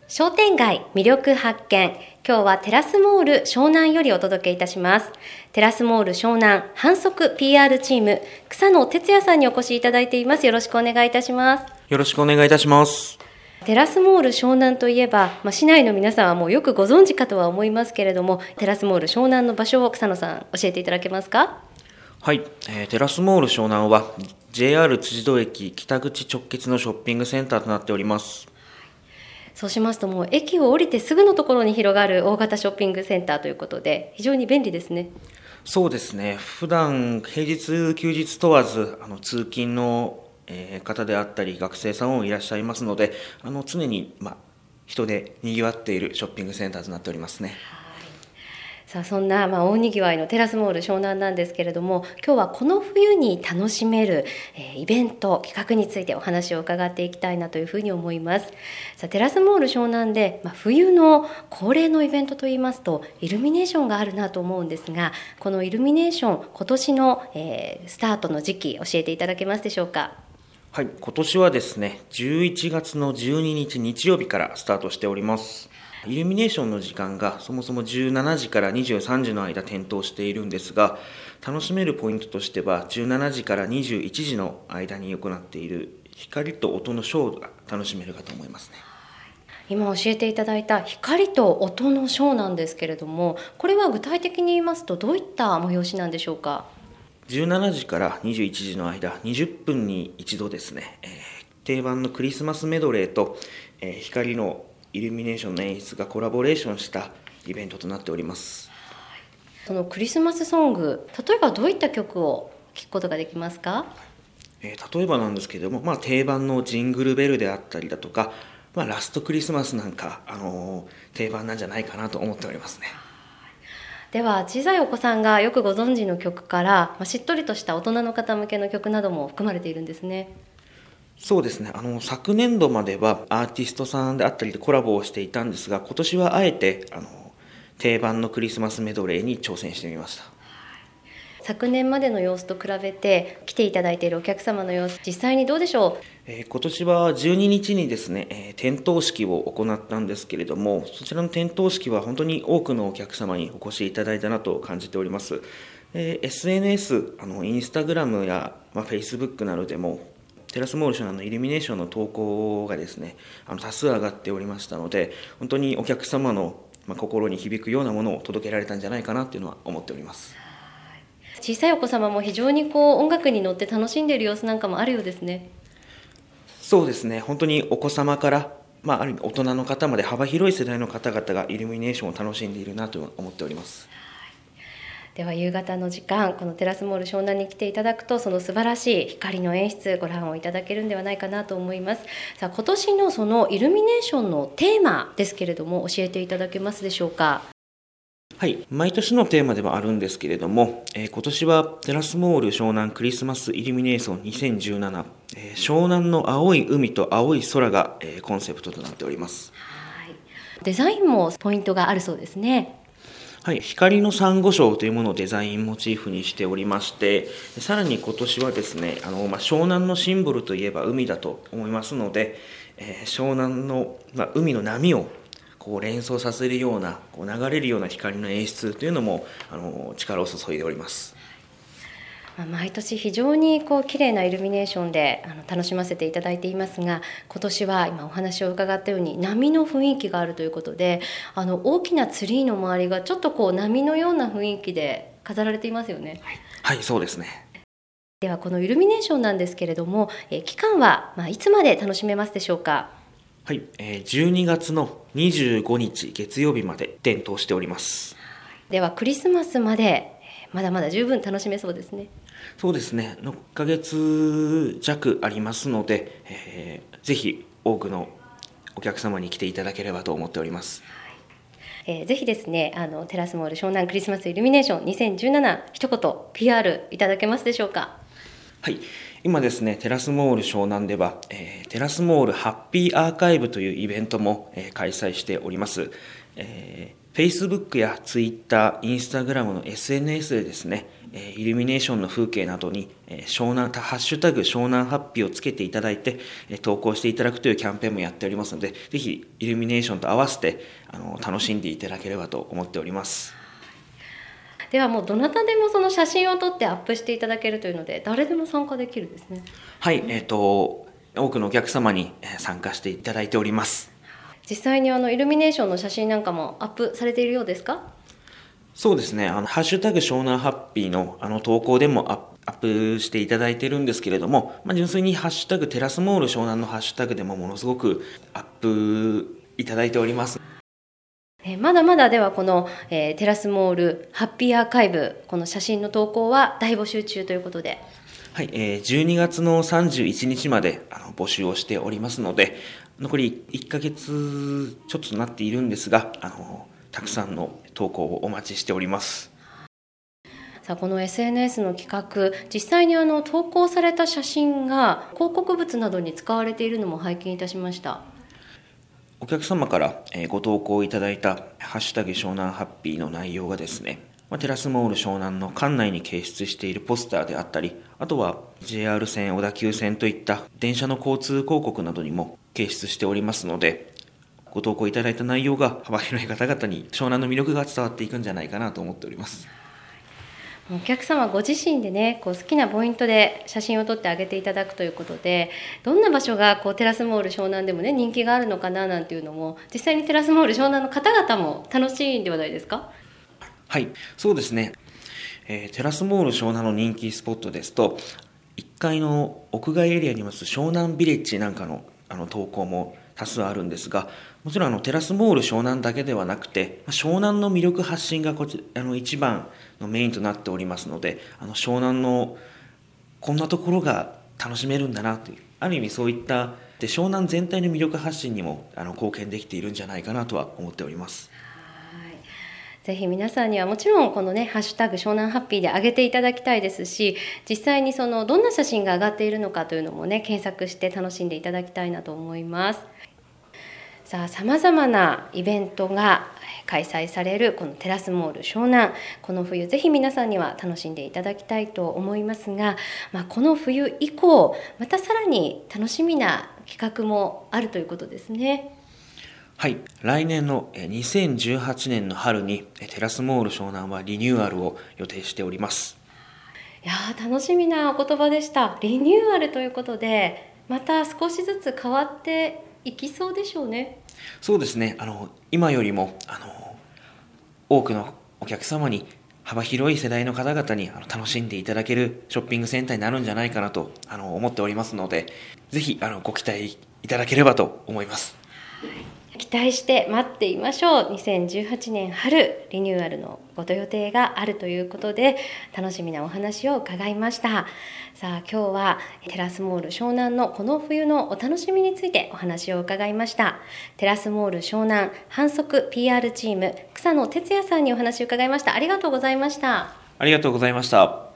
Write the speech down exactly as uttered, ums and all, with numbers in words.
商店街魅力発見。今日はテラスモール湘南よりお届けいたします。テラスモール湘南販促 ピーアール チーム草野哲也さんにお越しいただいています。よろしくお願いいたします。 よろしくお願いいたします。 テラスモール湘南といえば、まあ、市内の皆さんはもうよくご存知かとは思いますけれども、テラスモール湘南の場所を草野さん教えていただけますか？ はい、えー、テラスモール湘南は ジェイアール 辻堂駅北口直結のショッピングセンターとなっております。 そうしますと、もう駅を降りてすぐのところに広がる大型ショッピングセンターということで、非常に便利ですね。 そうですね。普段平日休日問わずあの通勤の、えー、方であったり学生さんもいらっしゃいますので、あの常に、ま、人で賑わっているショッピングセンターとなっておりますね。 さあそんな、まあ、大にぎわいのテラスモール湘南なんですけれども、今日はこの冬に楽しめる、えー、イベント企画についてお話を伺っていきたいなというふうに思います。さあテラスモール湘南で、まあ、冬の恒例のイベントといいますとイルミネーションがあるなと思うんですが、このイルミネーション今年の、えー、スタートの時期教えていただけますでしょうか？ はい、今年はですねじゅういちがつのじゅうににち日曜日からスタートしております。イルミネーションの時間がそもそもじゅうしちじからにじゅうさんじの間点灯しているんですが、楽しめるポイントとしてはじゅうしちじからにじゅういちじの間に行っている光と音のショーが楽しめるかと思いますね。 今教えていただいた光と音のショーなんですけれども、これは具体的に言いますとどういった催しなんでしょうか？ じゅうしちじからにじゅういちじの間にじゅっぷんに一度ですね、えー、定番のクリスマスメドレーと、えー、光のイルミネーションの演出がコラボレーションしたイベントとなっております。 そのクリスマスソング、例えばどういった曲を聴くことができますか？ えー、例えばなんですけれども、まあ、定番のジングルベルであったりだとか、まあ、ラストクリスマスなんか、あのー、定番なんじゃないかなと思っておりますね。 では小さいお子さんがよくご存知の曲から、まあ、しっとりとした大人の方向けの曲なども含まれているんですね。 そうですね。あの昨年度まではアーティストさんであったりでコラボをしていたんですが、今年はあえてあの定番のクリスマスメドレーに挑戦してみました。 昨年までの様子と比べて来ていただいているお客様の様子、実際にどうでしょう？ えー、今年はじゅうににちにですね、えー、点灯式を行ったんですけれども、そちらの点灯式は本当に多くのお客様にお越しいただいたなと感じております。えー、エスエヌエス、あのインスタグラムや、まあ、フェイスブックなどでもテラスモール湘南のイルミネーションの投稿がですね、あの多数上がっておりましたので、本当にお客様の、まあ、心に響くようなものを届けられたんじゃないかなというのは思っております。 小さいお子様も非常にこう音楽に乗って楽しんでいる様子なんかもあるようですね。 そうですね、本当にお子様から、まあ、ある意味大人の方まで幅広い世代の方々がイルミネーションを楽しんでいるなと思っております。 では夕方の時間、このテラスモール湘南に来ていただくと、その素晴らしい光の演出ご覧をいただけるんではないかなと思います。さあ今年のそのイルミネーションのテーマですけれども教えていただけますでしょうか？ はい、毎年のテーマではあるんですけれども、えー、今年はテラスモール湘南クリスマスイルミネーションにせんじゅうなな、えー、湘南の青い海と青い空が、えー、コンセプトとなっております。 はい、デザインもポイントがあるそうですね。 はい、光のサンゴ礁というものをデザインモチーフにしておりまして、さらに今年はですね、あの、まあ、湘南のシンボルといえば海だと思いますので、えー、湘南の、まあ、海の波をこう連想させるような、こう流れるような光の演出というのもあの力を注いでおります。 毎年非常にこう綺麗なイルミネーションであの楽しませていただいていますが、今年は今お話を伺ったように波の雰囲気があるということで、あの大きなツリーの周りがちょっとこう波のような雰囲気で飾られていますよね。 はい、はい、そうですね。 ではこのイルミネーションなんですけれども、え期間はまあいつまで楽しめますでしょうか？ はい、えー、じゅうにがつのにじゅうごにち月曜日まで点灯しております。 ではクリスマスまでまだまだ十分楽しめそうですね。 そうですね、ろっかげつじゃくありますので、えー、ぜひ多くのお客様に来ていただければと思っております。 えー、ぜひですね、あのテラスモール湘南クリスマスイルミネーションにせんじゅうなな、一言 ピーアール いただけますでしょうか？ はい、 今ですね、テラスモール湘南では、えー、テラスモールハッピーアーカイブというイベントも、えー、開催しております。えー、Facebook や Twitter、Instagram の エスエヌエス でですね、えー、イルミネーションの風景などに、えー、湘南、ハッシュタグ湘南ハッピーをつけていただいて、えー、投稿していただくというキャンペーンもやっておりますので、ぜひイルミネーションと合わせてあの楽しんでいただければと思っております。 ではもうどなたでもその写真を撮ってアップしていただけるというので、誰でも参加できるんですね。 はい、えーと、多くのお客様に参加していただいております。 実際にあのイルミネーションの写真なんかもアップされているようですか？ そうですね、あのハッシュタグ湘南ハッピーのあの投稿でもアップアップしていただいているんですけれども、まあ、純粋にハッシュタグテラスモール湘南のハッシュタグでもものすごくアップいただいております。 まだまだではこの、えー、テラスモールハッピーアーカイブ、この写真の投稿は大募集中ということで、 はい、えー、じゅうにがつのさんじゅういちにちまであの募集をしておりますので、残りいっかげつちょっととなっているんですが、あのたくさんの投稿をお待ちしております。 さあ、この エスエヌエス の企画、実際にあの投稿された写真が広告物などに使われているのも拝見いたしました。 お客様からご投稿いただいたハッシュタグ湘南ハッピーの内容がですね、テラスモール湘南の館内に掲出しているポスターであったり、あとは ジェイアール 線、小田急線といった電車の交通広告などにも掲出しておりますので、ご投稿いただいた内容が幅広い方々に湘南の魅力が伝わっていくんじゃないかなと思っております。 お客様ご自身でね、こう好きなポイントで写真を撮ってあげていただくということで、どんな場所がこうテラスモール湘南でもね人気があるのかななんていうのも、実際にテラスモール湘南の方々も楽しいんではないですか？ はい、そうですね、えー、テラスモール湘南の人気スポットですと、いっかいの屋外エリアにあります湘南ビレッジなんかのあの投稿も多数あるんですが、もちろんあのテラスモール湘南だけではなくて、湘南の魅力発信がこちあの一番のメインとなっておりますので、あの湘南のこんなところが楽しめるんだなという、ある意味そういったで湘南全体の魅力発信にもあの貢献できているんじゃないかなとは思っております。 ぜひ皆さんにはもちろんこのねハッシュタグ湘南ハッピーで上げていただきたいですし、実際にそのどんな写真が上がっているのかというのもね検索して楽しんでいただきたいなと思います。さあ、さまざまなイベントが開催されるこのテラスモール湘南、この冬ぜひ皆さんには楽しんでいただきたいと思いますが、まあ、この冬以降またさらに楽しみな企画もあるということですね。 はい、来年のにせんじゅうはちねんの春にテラスモール湘南はリニューアルを予定しております。 いやー、楽しみなお言葉でした。リニューアルということで、また少しずつ変わっていきそうでしょうね。 そうですね、あの今よりもあの多くのお客様に、幅広い世代の方々にあの楽しんでいただけるショッピングセンターになるんじゃないかなとあの思っておりますので、ぜひあのご期待いただければと思います。 期待して待っていましょう。にせんじゅうはちねん春リニューアルのご予定があるということで、楽しみなお話を伺いました。さあ、今日はテラスモール湘南のこの冬のお楽しみについてお話を伺いました。テラスモール湘南販促 ピーアール チーム草野哲也さんにお話を伺いました。ありがとうございました。 ありがとうございました。